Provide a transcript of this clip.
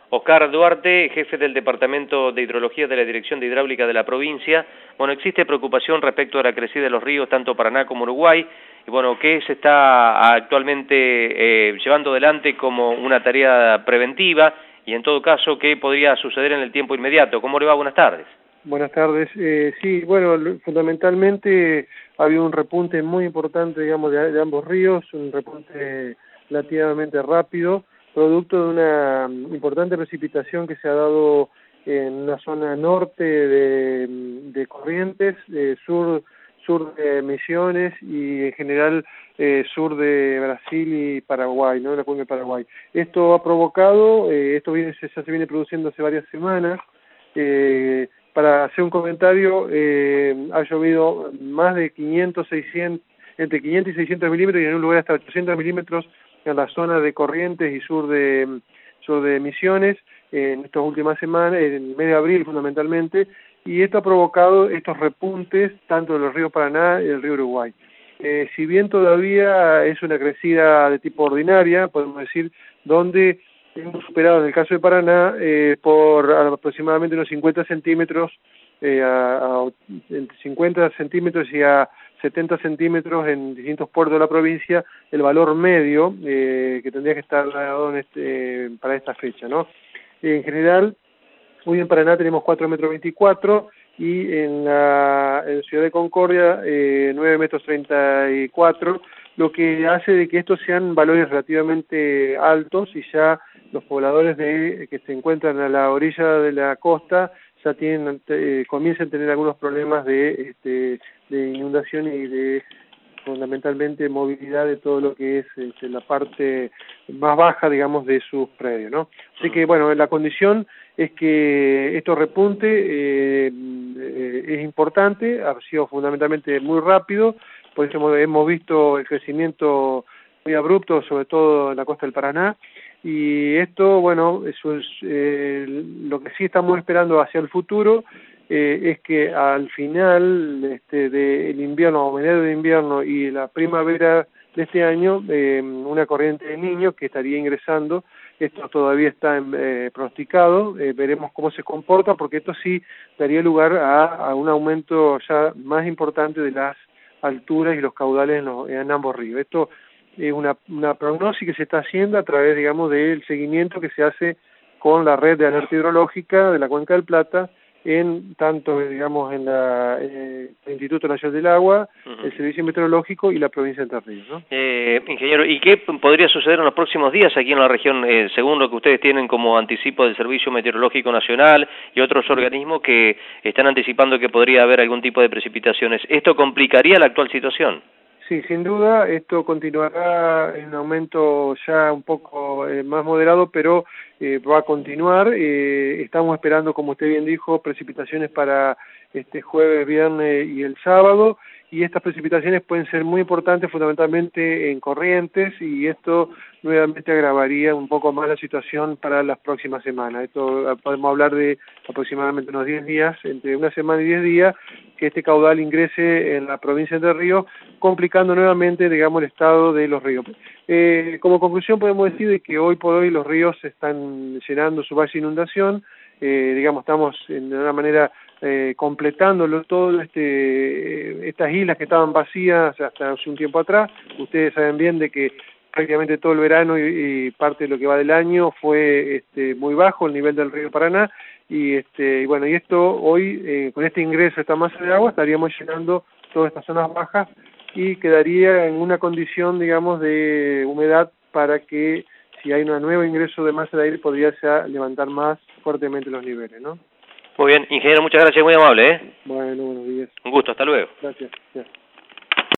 Oscar Duarte, jefe del Departamento de Hidrología de la Dirección de Hidráulica de la provincia. Bueno, existe preocupación respecto a la crecida de los ríos, tanto Paraná como Uruguay, y bueno, ¿qué se está actualmente llevando adelante como una tarea preventiva? Y en todo caso, ¿qué podría suceder en el tiempo inmediato? ¿Cómo le va? Buenas tardes. Buenas tardes. Sí, bueno, fundamentalmente ha habido un repunte muy importante, digamos, de ambos ríos, un repunte relativamente rápido, producto de una importante precipitación que se ha dado en la zona norte de Corrientes, sur de Misiones y en general sur de Brasil y Paraguay, ¿no? La cuenca de Paraguay. Esto ha provocado, ya se viene produciendo hace varias semanas. Para hacer un comentario, ha llovido más de 500, 600, entre 500 y 600 milímetros y en un lugar hasta 800 milímetros en la zona de Corrientes y sur de Misiones en estas últimas semanas, en el mes de abril fundamentalmente, y esto ha provocado estos repuntes tanto de los ríos Paraná y del río Uruguay. Si bien todavía es una crecida de tipo ordinaria, podemos decir, donde hemos superado en el caso de Paraná por aproximadamente unos 50 centímetros, entre 50 centímetros y a 70 centímetros en distintos puertos de la provincia, el valor medio que tendría que estar dado para esta fecha, ¿no? En general, hoy en Paraná tenemos 4,24 metros y en Ciudad de Concordia 9,34 metros, lo que hace de que estos sean valores relativamente altos y ya los pobladores que se encuentran a la orilla de la costa ya comienzan a tener algunos problemas de inundación y de fundamentalmente movilidad de todo lo que es la parte más baja, digamos, de sus predios, ¿no? Así que, bueno, la condición es que esto repunte es importante, ha sido fundamentalmente muy rápido, por eso hemos visto el crecimiento muy abrupto, sobre todo en la costa del Paraná, y esto, bueno, eso es lo que sí estamos esperando hacia el futuro, es que al final del invierno, o mediados de invierno y la primavera de este año, una corriente de niños que estaría ingresando. Esto todavía está pronosticado, veremos cómo se comporta, porque esto sí daría lugar a un aumento ya más importante de las alturas y los caudales en ambos ríos. Esto es una prognosis que se está haciendo a través, digamos, del seguimiento que se hace con la red de alerta hidrológica de la Cuenca del Plata, tanto, digamos, en el Instituto Nacional del Agua, el Servicio Meteorológico y la provincia de Entre Ríos, ¿no? Ingeniero, ¿y qué podría suceder en los próximos días aquí en la región, según lo que ustedes tienen como anticipo del Servicio Meteorológico Nacional y otros organismos que están anticipando que podría haber algún tipo de precipitaciones? ¿Esto complicaría la actual situación? Sí, sin duda, esto continuará en un aumento ya un poco más moderado, pero va a continuar. Estamos esperando, como usted bien dijo, precipitaciones para este jueves, viernes y el sábado, y estas precipitaciones pueden ser muy importantes, fundamentalmente en Corrientes, y esto nuevamente agravaría un poco más la situación para las próximas semanas. Esto podemos hablar de aproximadamente unos 10 días, entre una semana y 10 días, que este caudal ingrese en la provincia de Entre Ríos, complicando nuevamente, digamos, el estado de los ríos. Como conclusión podemos decir de que hoy por hoy los ríos están llenando su valle de inundación, digamos, estamos de una manera completándolo todo estas islas que estaban vacías hasta hace un tiempo atrás. Ustedes saben bien de que prácticamente todo el verano y parte de lo que va del año fue muy bajo el nivel del río Paraná, y bueno, y esto hoy con este ingreso, esta masa de agua, estaríamos llenando todas estas zonas bajas y quedaría en una condición, digamos, de humedad para que si hay un nuevo ingreso de masa de aire podría levantar más fuertemente los niveles, ¿no? Muy bien, ingeniero, muchas gracias, muy amable, Bueno, buenos días. Un gusto, hasta luego. Gracias.